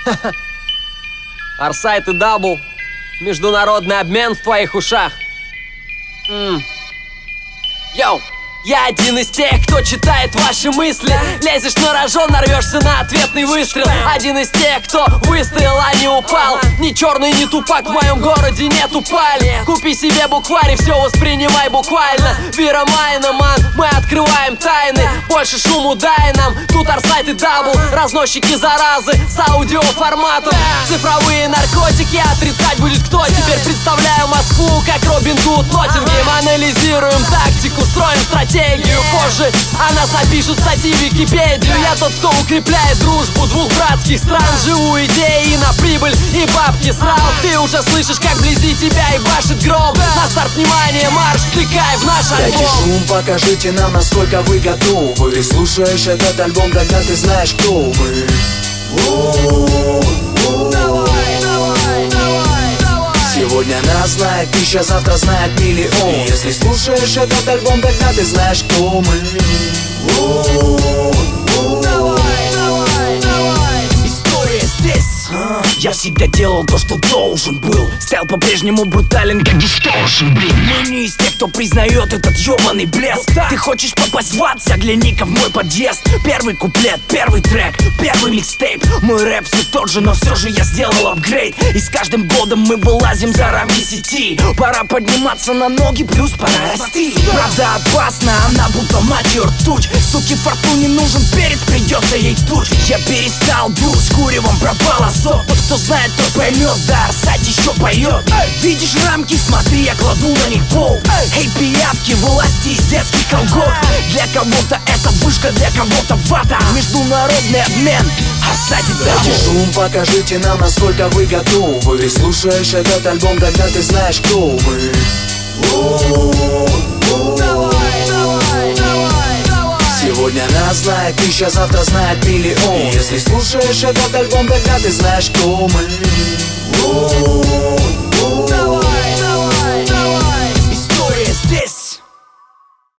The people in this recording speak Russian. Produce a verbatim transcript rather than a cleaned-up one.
Арсайт и Дабл. Международный обмен в твоих ушах. М. Йоу! Я один из тех, кто читает ваши мысли. Лезешь на рожон, нарвешься на ответный выстрел. Один из тех, кто выстоял, а не упал. Ни черный, ни тупак, в моем городе нету пали. Купи себе букварь и все воспринимай буквально. Вера Майна, ман, мы открываем тайны. Больше шуму дай нам, тут Арсайт и Дабл. Разносчики заразы с аудиоформатом. Цифровые наркотики отрицать будет кто? Теперь представляю Москву как Робин Гуд Ноттингем. Анализируем тактику, строим стратегию. Позже о нас напишут статьи в Википедию. Я тот, кто укрепляет дружбу двух братских стран. Живу идеей на прибыль и бабки срал. Ты уже слышишь, как вблизи тебя и башит гром. На старт, внимание, марш, втыкай в наш альбом. Дайте шум, покажите нам, насколько вы готовы. Ты слушаешь этот альбом, тогда ты знаешь, кто мы. Сегодня нас знает тысяча, завтра знает миллион. И если слушаешь этот альбом, тогда ты знаешь, кто мы. История здесь. Я всегда делал то, что должен был. Стал по-прежнему брутален, как дисторшн, блин. Мы не из тех, кто признает этот ёбаный блеск. Ты хочешь попасть в ад, загляни-ка в мой подъезд. Первый куплет, первый трек, первый микстейп. Мой рэп все тот же, но все же я сделал апгрейд. И с каждым годом мы вылазим за рамки сети. Пора подниматься на ноги, плюс пора расти. Правда опасна, она будто мать ртуть. Суке фортуне нужен перец, придется ей туч. Я перестал дуть, с куревом пропала сок. Тот, кто знает, тот поймет, да, Арсайт еще поет. Видишь рамки, смотри, я кладу на них пол. Эй, пиявки, власти из детских колгот. Для кого-то это вышка, для кого-то вата. Международный обмен, Арсайт и Дабл. Дайте шум, покажите нам, насколько вы готовы. Ты слушаешь этот альбом, тогда ты знаешь, кто мы. Сегодня нас знает тысяча, завтра знает миллион. И если слушаешь этот альбом, тогда ты знаешь, кто мы.